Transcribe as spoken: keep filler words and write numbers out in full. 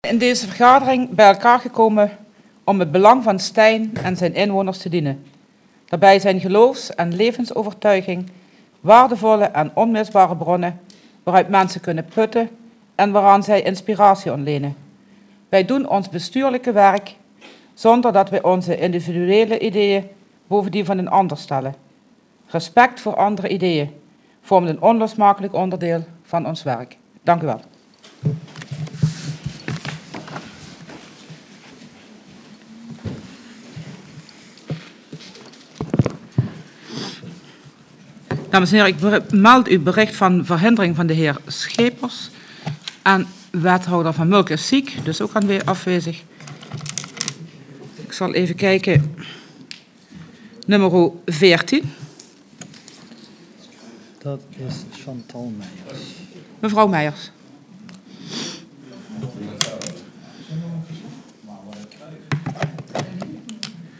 In deze vergadering bij elkaar gekomen om het belang van Stein en zijn inwoners te dienen. Daarbij zijn geloofs- en levensovertuiging waardevolle en onmisbare bronnen waaruit mensen kunnen putten en waaraan zij inspiratie ontlenen. Wij doen ons bestuurlijke werk zonder dat wij onze individuele ideeën boven die van een ander stellen. Respect voor andere ideeën vormt een onlosmakelijk onderdeel van ons werk. Dank u wel. Dames en heren, ik meld u bericht van verhindering van de heer Schepers en wethouder Van Mulken is ziek, dus ook afwezig. Ik zal even kijken. Nummer veertien. Dat is Chantal Meijers. Mevrouw Meijers.